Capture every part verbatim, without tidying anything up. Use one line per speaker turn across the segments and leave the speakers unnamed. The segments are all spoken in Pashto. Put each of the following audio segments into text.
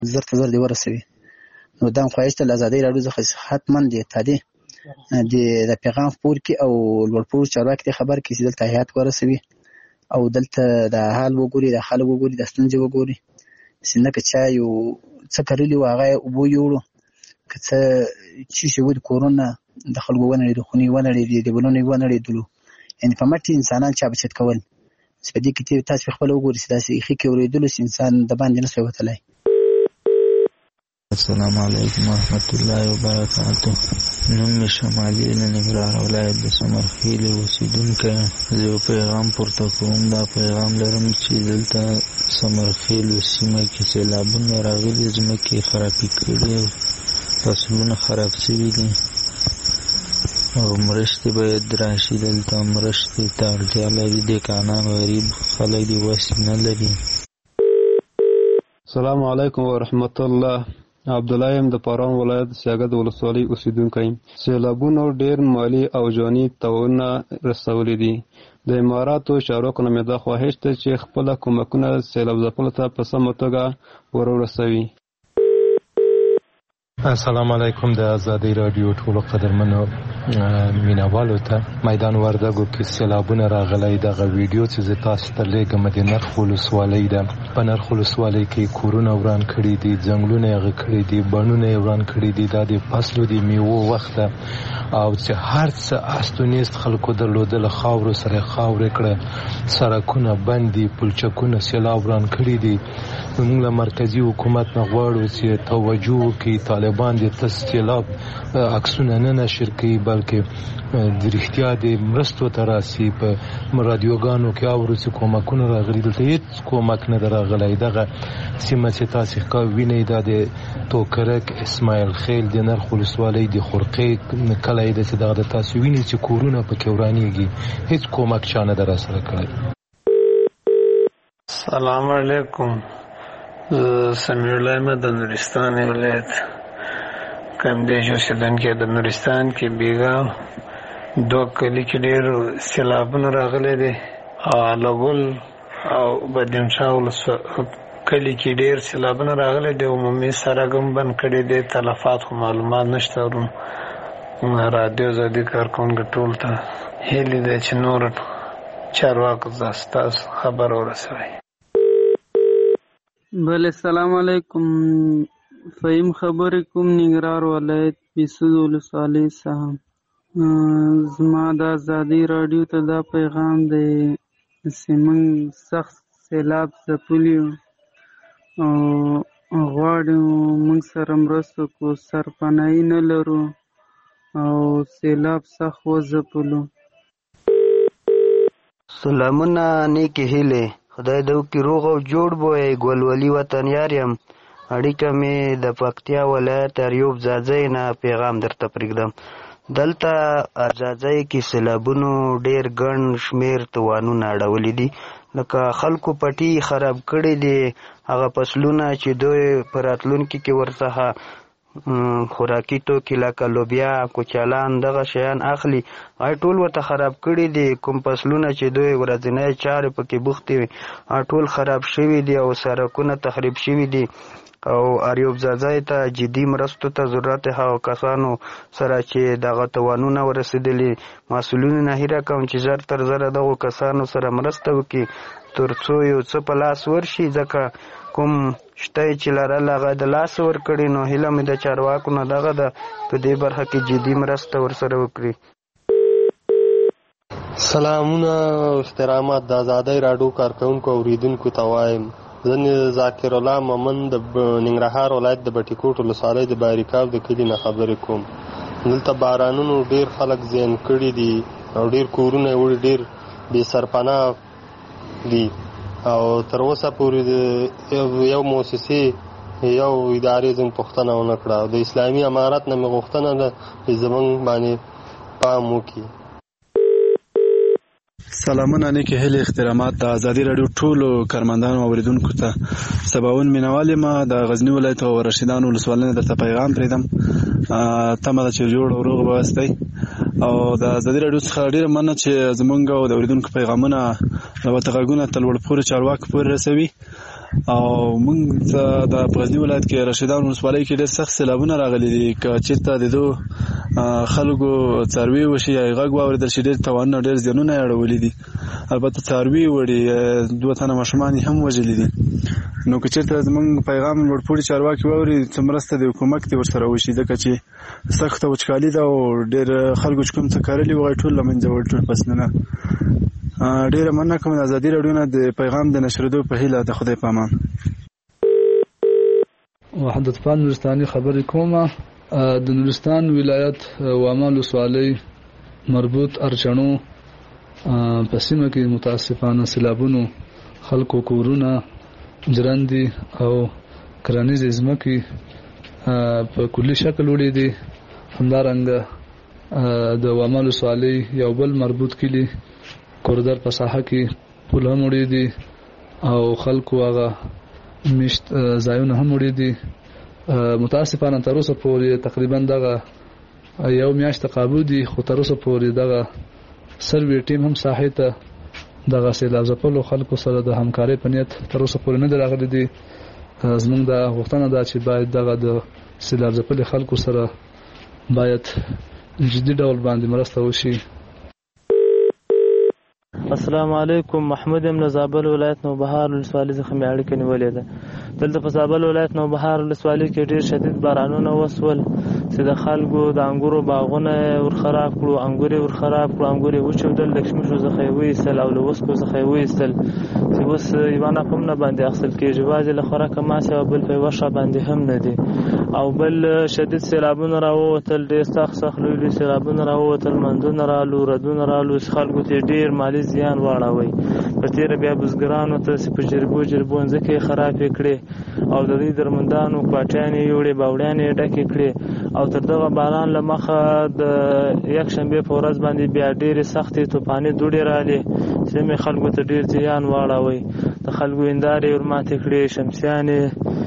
زر ته زر دې ورسوي. نو دا خواهش له ازادۍ راډیو څخه حتما دې تادي د پیغام خپور کې او لوړپوړو چارواکي ته خبر کړي چې دلته هیات ورسوي او دلته د حال وګوري، د خلک وګوري، د ستونزې وګوري، چې نه که چا یو څه کرلي وو هغه یې اوبو یوړو، که څه چې شي وو د کورونه د خلکو ونړېدو، خونې ونړېدې، دیوالونه یې ونړېدلو، یعنې په مټ انسانان چا بچت کول. چې په دې کې تاسو په خپله وګورئ چې داسې ایښي کې اورېدلو چې انسان د باندې نه سوی وتلی.
السلام علیکم ورحمت الله وبرکاتو. نوم مې شمالي د ننګرهار ولایت د سمرخیلې اوسېدونکی یم. زه یو پیغام پورته کوم. دا پیغام لرم چې دلته سمرخیلو سیمه کې سیلابونه راغلي، ځمکې خرابې کړي، فصلونه خراب شوي دي او مرستې باید راشي. دلته مرستې ته اړتیا لري. دیکانان غریب خلک دي، وس نه لري.
السلام علیکم ورحمت الله. عبدالله یم د پاران ولایت سیاګد ولسوالۍ اوسېدونکی یم. سیلابونو ډېر مالي او جاني تاوانونه رسولي دي. د اماراتو چارواکو نه مې دا خواهش ده چې خپله کومکونه سیلاب ځپلو ته په سمه توګه ورورسوي.
السلام علیکم. د ازادۍ راډیو ټولو قدرمنو مینوالو ته میدان وردګو کې سیلابونه راغلی. دغه ویډیو چې زه تاسو ته لیږم د نرخ ولسوالۍ ده. په نرخ ولسوالۍ کې کورونه وران کړي دي، ځنګلونه یې غږ کړي دي، بڼونه یې وران کړي دي. دا د فصلو د میوو وخت ده او چې هر څه استونیست خلکو درلودله خاورو سره خاورې کړه، سړکونه بند دي، پلچکونه سیلاب وران کړي دي. موږ له مرکزي حکومت نه غواړو چې توجه وکړي، طالبان د تاسو سیلاب عکسونه نه نشر کوي بلکې د رښتیا د مرستو ته راسي. په رادیوګانو کې اورو چې کومکونه راغلي، دلته هېڅ کومک نه ده راغلی. دغه سیمه چې تاسې ښه وینئ دا د توکرک، اسماعیل خیل، د نرخ ولسوالۍ د خرقې کلی ده چې دغه د تاسې وینئ چې کورونه پکې ورانېږي. هېڅ کومک چا نه ده راسره کړی.
سلام علیکم. سمیع الله یم د نورستان ولایت کمدیش اوسېدونکی. د نورستان کې بیګا دوه کلي کې ډېر سیلابونه راغلی دی او علګل او بدینشاه کلي کې ډېر سیلابونه راغلی دی. عمومي سړک هم بند کړی دی. تلفات خو معلومات نشته. رادیو ازادي کارکوونکو ټول ته هیلې دی چې نور چارواکو ته ستاسو خبر ورسوئ.
بله السلام علیکم. فهیم خبرې کوم ننګرهار ولایت پیسود ولسوالۍ څخه. زما د ازادۍ راډیو ته دا پیغام دی چې موږ سخت سیلاب ځپلي او غواړو موږ سره مرسته کړو. سرپناهي نه لرو او سیلاب سخت وځپلو.
سلامونه، نیکې هیلې. خدای دې وکړي روغ او جوړ بوی. ګلولي وطن یار یم. اړیکه مې د پکتیا ولایت ایوب ځاځی نه پیغام درته پرېږدم. دلته ځاځی کې سیلابونو ډېر ګڼ شمېر توانونه اړولي دي. لکه خلکو پټي خراب کړي دي. هغه فصلونه چې دوی په راتلونکي کې ورڅخه خوراکي توکي لکه لوبیا، کوچالان، دغه شیان اخلي، هغه ټول ورته خراب کړي دي. کوم فصلونه چې دوی ورځنی چارې پکې بوختې وي هغه ټول خراب شوي دي او سړکونه تخریب شوي دي. او ایوب ځاځی ته جدي مرستو ته ضرورت هغو کسانو سره چې دغه توانونه ورسېدلي. مسؤلینو نه هیله کوم چې زر تر زره دغو کسانو سره مرسته وکړي تر څو یو څه په لاس ورشي. ځکه کوم شته چې لرل هغه د لاس ورکړي. نو هیله مې د چارواکو نه دغه ده په دې برخه کې جدي مرسته ورسره وکړي.
سلامونه او احترامات. د ازادۍ راډیو کارکوونکو اوریدونکو ته وایم زه ذاکر الله مومن د ننګرهار ولایت د بټي کوټ ولسوالۍ د باریکاب د کلي نه خبرې کوم. دلته بارانونو ډېر خلک زیان کړي دي او ډېر کورونه یې وړي، ډېر بې سرپناه دي او تر اوسه پورې یو مؤسسې یو ادارې زموږ پوښتنه ونه کړه. د اسلامي امارت نه مې غوښتنه ده چې زموږ باندې پام وکړي.
سلامونه، نیکې هیلې، احترامات. د ازادي راډیو ټولو کارمندانو او اوریدونکو ته سباوون مینوال یم. د غزني ولایت او رشیدان ولسوالۍ نه درته پیغام پرېږدم. تمه ده چې جوړ او روغ به اوسئ. او د ازادي راډیو څخه ډېره مننه چې زموږ او د اوریدونکو پیغامونه د ورته غږونه تر لوړ پورې چارواکو پورې رسوي. او موږ ته د غزنی ولایت کې رشیدان ولسوالۍ کې ډېر سخت سیلابونه راغلي دي. که چېرته د دو خلکو څاروي وشي یا غږ واورېدل شي ډېر تاوانونه ډېر زیانونه یې اړولي دي. البته څاروي وړي دوه تنه ماشومان یې هم وژلي دي. نو که چېرته زموږ پیغام لوړپوړي چارواکي واوري څه مرسته د حکومت دې ورسره وشي، ځکه چې سخته وچکالي ده او ډېر خلکو چې کوم څه کرلي وغه ټول له منځه وړي، ټول فصلونه. ډېره مننه کوم د ازادي راډیو نه د پیغام د نشرېدو په هیله. د خدای په امان.
وحدت پال نورستاني خبرې کومه. د نورستان ولایت واما ولسوالۍ مربوط ارچڼو په سیمه کې متاسفانه سیلابونو خلکو کورونه جرندي او کرنیزې ځمکې په کلي شکل وړي دي. همدارنګه د واما ولسوالۍ یو بل مربوط کلي کوردر په ساحه کې پل هم وړي دي او خلکو هغه میشت ځایونه هم وړي دي. متاسفانه تر اوسه پورې تقریبا دغه یو میاشت قابو دي، خو تر اوسه پورې دغه سروې ټیم هم ساحې ته دغه سیلاب ځپلو خلکو سره د همکارۍ په نیت تر اوسه پورې نه دی راغلی دي. زموږ دا غوښتنه ده چې باید دغه د سیلاب ځپلي خلکو سره باید جدي ډول باندې مرسته وشي.
السلام علیکم. محمود یم له زابل ولایت نوبهار ولسوالۍ څخه مې اړیکه نیولې ده. دلته په زابل ولایت نوبهار ولسوالۍ کې ډېر شدید بارانونه وسول چې د خلکو د انګورو باغونه ورخراب کړو، انګور یې ورخراب کړو، انګور یې وچودل، له کشمشو څخه یې وایستل او له وسکو څخه یې وایستل چې اوس یوه نفع هم نه باندې اخیستل کېږي. بعضې له خوراکه ماسې او بل په یوه ښه باندې هم نه دي. او بل شدید سیلابونه راووتل، ډېر سخت سخت لوی لوی سیلابونه راووتل، منځونه رالو، ردونه رالو، خلکو ته ډېر مالي زیان واړوي. په تېره بیا بزګرانو ته چې په جربو جربو ځمکې یې خرابې کړې او د دوی درمندانو کوټیانې یې یوړې، باوړیانې یې ډکې کړې. او تر دغه باران له مخه د یکشنبې په ورځ باندې بیا ډېرې سختې طوفاني دوړې رالې چې مې خلکو ته ډېر زیان واړوي. د خلکو هندارې یې ورماتې کړې، شمسیانې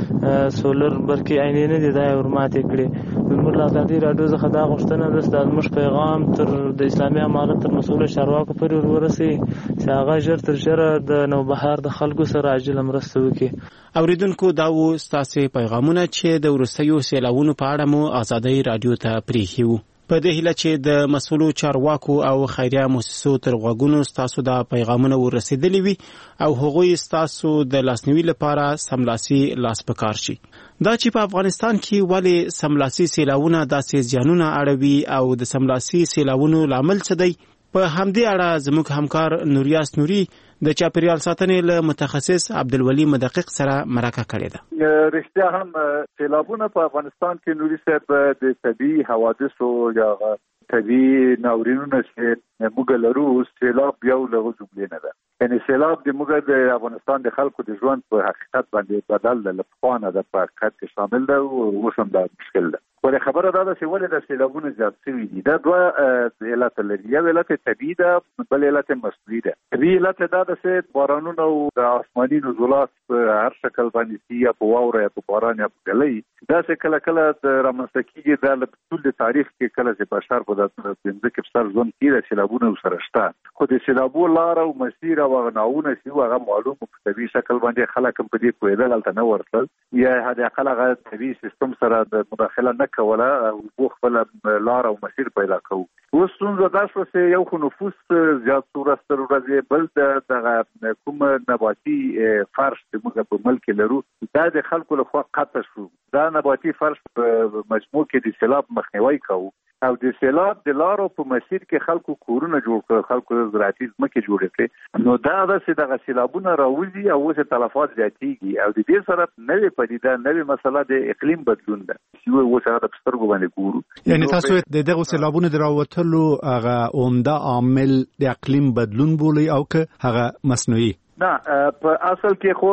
سولر برقي عینې نه دي دا یې ورماتې کړې. زموږ له ازادي راډیو څخه دا غوښتنه ده چې دا زموږ پیغام تر د اسلامي امارت تر مسؤلو چارواکو پورې ور ورسوي چې هغه ژر تر ژره د نوبهار د خلکو سره عاجله مرسته وکړي.
اوریدونکو دا و ستاسې پیغامونه چې د وروستیو سیلابونو په اړه مو ازادي راډیو ته پرېښي وو. په دې هیله چې د مسؤلو چارواکو او خیریه مؤسسو تر غوږونو ستاسو دا پیغامونه ورسېدلي وي او هغوی ستاسو د لاسنیوي لپاره سملاسي لاس په کار شي. دا چې په افغانستان کې ولې سملاسي سیلابونه داسې زیانونه اړوي او د سملاسي سیلابونو لامل څه دی، په همدې اړه زموږ همکار نوریاس نوري د چاپیریال ساتنې له متخصص عبدالولي مدقق سره مرکه کړې ده.
رښتیا هم سیلابونه په افغانستان کې نوري صاحب د طبیعي حوادثو یا طبیعي ناورینونو چې موږ لرو، سیلاب یو له جملې نه ده. یعنی سیلاب د موږ د افغانستان د خلکو د ژوند په حقیقت باندې بدل ده، له پخوانه د په حقیقت کې شامل ده او اوس هم دا مشکل ده. ولې خبره دا ده چې ولې د سیلابونو زیات شوي دي؟ دا دوه علت لري. یو علت طبیعي ده، بل علت مصنوعي ده. طبیعي علت دا ده چې بارانونه او د آسماني نزولات په هر شکل باندې سي، یا په واوره یا په باران یا په ګلۍ، داسې کله کله رامنځته کېږي. دا له ټول د تاریخ کې کله چې بشر په ځمکې په سر ژوند کې د سیلابونو سره شته، خو د سیلابو لار او مسیر او ناونه چې هغه معلوم په طبیعي شکل باندې خلک هم په دې پوهېدل هلته نه ورتلل، یا حداقل هغه طبیعي سیستم سره د مداخله نه کوله او خپل لار او مسیر پیدا کوو. اوس ستونزه دا شوه چې یو خو نفوس زیات شو ورځ تر ورځې، بل دغه کوم نباتي فرش چې موږ په ملک لرو دا د خلکو لخوا قطع شو. دا نباتي فرش په مجموع کې د سیلاب مخنیوی کوو او د سیلاب د لارو په مسیر کې خلکو کورونه جوړ کړل، خلکو زراعتي ځمکې جوړې کړې. نو دا ده چې دغه سیلابونه راوځي او اوس تلفات زیاتېږي او د دې سره نوې پدیده، نوې مسله د اقلیم بدلون ده چې اوس هغه په سترګو باندې ګورو.
یعنې تاسو د دغو سیلابونو د راوتلو هغه عمده عامل د اقلیم بدلون بولئ او که هغه مصنوعي؟
نه، په اصل کې خو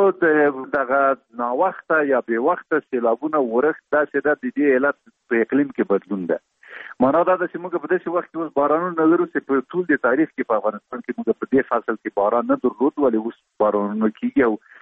دغه ناوخته یا بې وخته سیلابونه ورښت دا چې ده د دې علت په اقلیم کې بدلون ده. معنا دا ده چې موږ په داسې وخت کې اوس بارانونه لرو چې په ټول د تاریخ کې په افغانستان کې موږ په دې فصل کې باران نه درلود، ولې اوس بارانونه کېږي او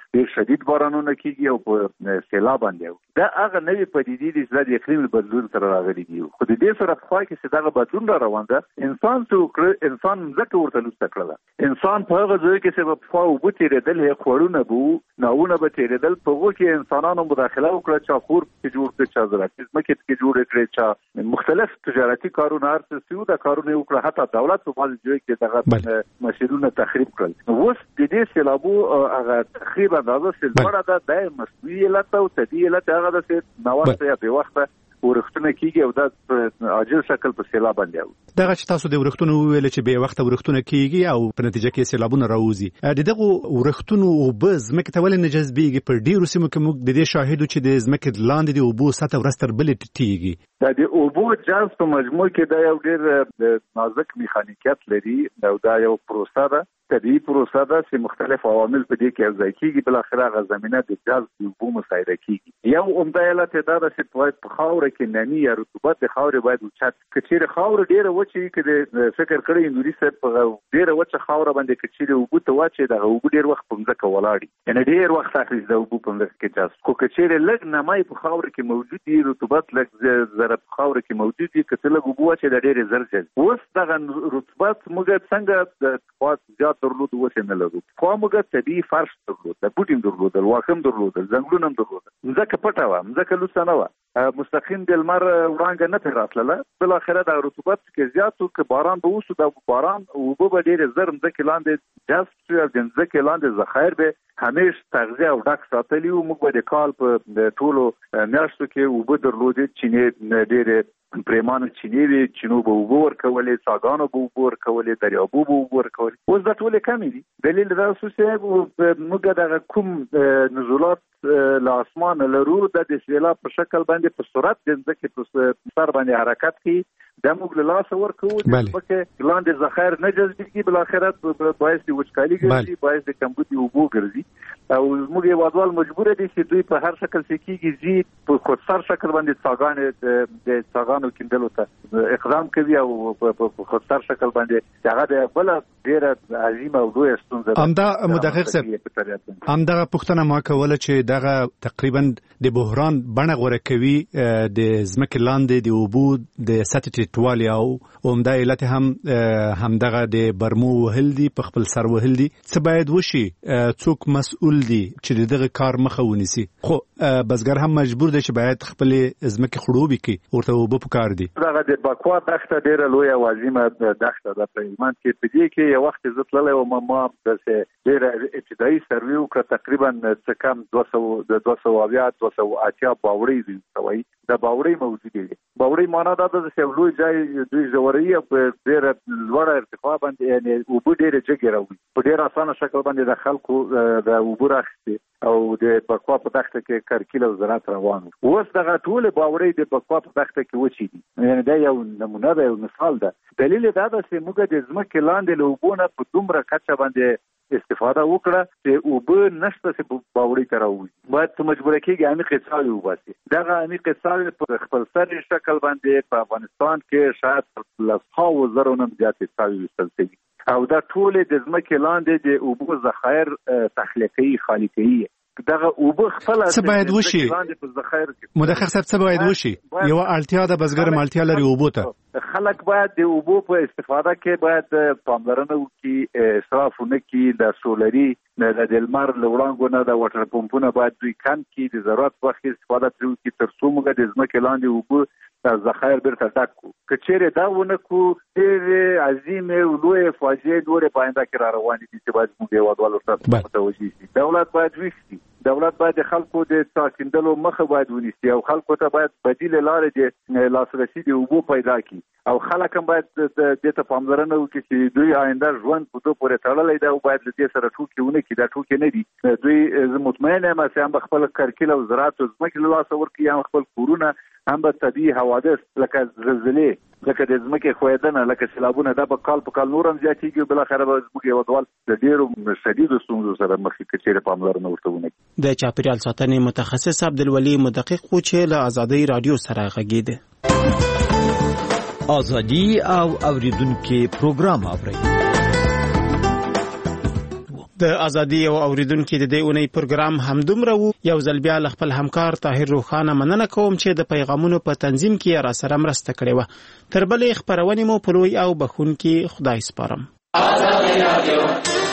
ډېر شدید بارانونه کیږي او په سیلاب باندې دا هغه نوې پدیدې دي چې د اقلیم بدلون سره راغلي دي. خو د دې سره په خوا کې چې دغه بدلون را روان ده انسان څو انسان ځکه ورته لوسته کړله انسان په هغه ځای کې چې په خوا اوبه تېرېدل یې خوړونه به ناونه به تېرېدل په هغو کې انسانانو مداخله وکړه چا کور پکې جوړ کړه چا زراعتي ځمکې پکې جوړې کړې چا مختلف تجارتي کارونه هر څه چې وو دا کارونه یې وکړه حتی دولت په بعضې ځای کې دغه مسیرونه تخریب کړل. اوس د دې سیلابو هغه تخریب اندازه چې لوړه ده دا یې مصنوعي علت او طبیعي علت هغه ده چې ناوخته یا بې وخته ورښتونه کیږي او دا په عاجل شکل په سیلاب باندې او
دغه چې تاسو د ورښتونو وویل چې به وخت ورښتونه کیږي او په نتیجه کې سیلابونه راوځي د دغه ورښتونو او به ځمکې ته ولې نه جذبېږي په ډیرو سیمو کې موږ د دې شاهدو چې د ځمکې لاندې د اوبو سطح ورځ تر بلې ټیټېږي.
دا د اوبو جذب په مجموع کې دا یو ډېر نازک میخانیکیت لري او دا یو پروسه ده طبیعي پروسه ده چې مختلف عوامل په دې کې یوځای کیږي بالاخره هغه زمینه د جذب د اوبو مساعده کیږي. یو عمده علت دا ده چې باید په خاوره کې نمی یا رطوبت د خاورې باید اوچت که چیرې خاوره ډېره وچه وي که د فکر کړی نوري صاحب په ډېره وچه خاوره باندې که چیرې اوبو ته واچوي دغه اوبه ډېر وخت په مځکه ولاړ وي یعنې ډېر وخت اخلي د اوبو په مځکه کې جذب. خو که چیرې لږ نمی په خاوره کې موجود وي رطوبت لږ ذره په خاوره کې موجود وي که څه لږ اوبه واچوي دا ډېرې زر جذب. اوس دغه رطوبت موږ څنګه د خواص زیات درلود اوس یې نه لرو. خوا موږ طبیعي فرش درلود د بوټي درلودل واښه درلودل ځنګلونه هم درلودل مځکه پټه وه مځکه لوڅه نه وه مستقیم د لمر وړانګه نه ترې راتلله بالاخره د رطوبت کې زیات و که باران به وشو د باران اوبه به ډېرې زر مځکې لاندې جذب شي او د مځکې لاندې ذخایر به همیش تغذیه او ډک ساتلي وو. موږ به د کال په ټولو میاشتو کې اوبه درلودې چینې ډېرې پریمانو چینې وي چینو به اوبه ورکولې څاګانو به اوبه ورکولې دریابو به اوبه ورکولې اوس دا ټولې کمې دي. دلیل دا اوس چې موږ دغه کوم نزولات له اسمانه لرو د د سیلاب په شکل باندې په سرعت د ځمکې په سر باندې حرکت کوي دا موږ له لاسه ورکوو د ځمکې لاندې ذخایر نه جذبېږي بالاخره باعث د وچکالي ګرځي باعث د کمبودي اوبو ګرځي او موږ هېوادوال مجبوره دي چې دوی په هر شکل چې کېږي ځي په خودسر شکل باندې څاګانې د څاګانو کیندلو ته اقدام کوي او په خودسر شکل باندې هغه د بله ډېره عظیمه او لویه ستونزه ده.
همدا مدقق صاحب همدغه پوښتنه ما کوله چې دغه تقریبا د بحران بڼه غوره کوي د ځمکې لاندې د اوبو د سطح ټیټوالي او عمده علت هم همدغه د برمو وهل دي په خپل سر وهل دي. څه باید وشي څوک مسؤل دي چې دغه کار مخه ونیسي خو بزګر هم مجبور دی چې باید خپل ځمکې خړوبې کړي ورته اوبه پکار دي.
دغه د بکوا دښته ډېره لویه او عظیمه دښته ده په هلمند کې په دې کې یو وخت زه تللی وم ما داسې ډېره ابتدایي سروې وکړه تقریبا څه کم دوه سوه د دوه سوه اویا دوه سوه اتیا باوړۍ دي سوی د باوړۍ موجودې دي. باوړۍ معنا دا ده چې یو لوی ځای دوی ژوروي او په ډېره لوړه ارتفاع باندې یعنې اوبه ډېرې جګې راوړي په ډېر اسانه شکل باندې د خلکو د اوبه راخیستې او د بکوا په دښته کې کرکیل او زراعت روان و. اوس دغه ټولې باوړۍ د بکوا په دښته کې وچې دي یعنې دا یو نمونه ده یو مثال ده. دلیل یې دا ده چې موږ د ځمکې لاندې له اوبو نه په دومره کچه باندې استفاده وکړه چې اوبه نشته چې باوړۍ ته راوځي باید په مجبوره کېږي عمیقې څاوې وباسي. دغه عمیقې څاوې په خپل سر شکل باندې په افغانستان کې شاید له ساو زرو نه زیاتې څاوې ویستل شوي او دا ټولې د ځمکې لاندې د اوبو ذخایر تخلیه کوي خالي کوي. دغه اوبه خپله
څه باید وشي مدقق صاحب څه باید وشي یوه اړتیا ده بزګر مالتیا لري اوبو ته
خلک باید د اوبو په استفاده کې باید پاملرنه وکړي اسراف ونه کړي د سولري د لمر له وړانګو نه د واټر پمپونه باید دوی کم کړي د ضرورت وخت استفاده ترې وکړي تر څو موږ د ځمکې لاندې اوبه ذخایر بیرته ډک کړو. که چیرې دا ونه کړو ډېرې عظیمې او لویې فاجعې نورې په آینده کې را روانې دي چې باید موږ هېوادوال ورته متوجه شي. دولت باید ویښ شي دولت باید د خلکو د څاه کیندلو مخه باید ونیسي او خلکو ته باید بدیلې لارې د لاسرسي د اوبو پیدا کړي او خلک هم باید دې ته پاملرنه وکړي چې دوی آینده ژوند په دوی پورې تړلی دی او باید له دې سره ټوکې ونه کړي. دا ټوکې نه دي دوی زه مطمئن یم چې هم به خپل کرکیل او زراعت او ځمکې له لاسه ورکړي هم خپل کورونه هم به طبیعي حوادث لکه زلزلې لکه د ځمکې ښویدنه لکه سیلابونه دا به کال په کال نور هم زیاتېږي او بالاخره به زموږ هېوادوال د ډېرو شدیدو ستونزو سره مخ شي که چېرې پاملرنه ورته ونه کړي.
د چاپېریال ساتنې متخصص عبدالولي مدقق و چې له ازادۍ راډیو سره غږېده.
ازادي او اوریدونکو پروګرام اوري
د ازادي او اوریدونکو د دې اونۍ پروګرام همدومره وو. یو ځل بیا له خپل همکار طاهر روخانه مننه کوم چې د پیغامونو په تنظیم کې را سره مرسته کړې وه. تر بلې خپرونې مو په لوی او بخښونکي خدای سپارم. ازادي راډیو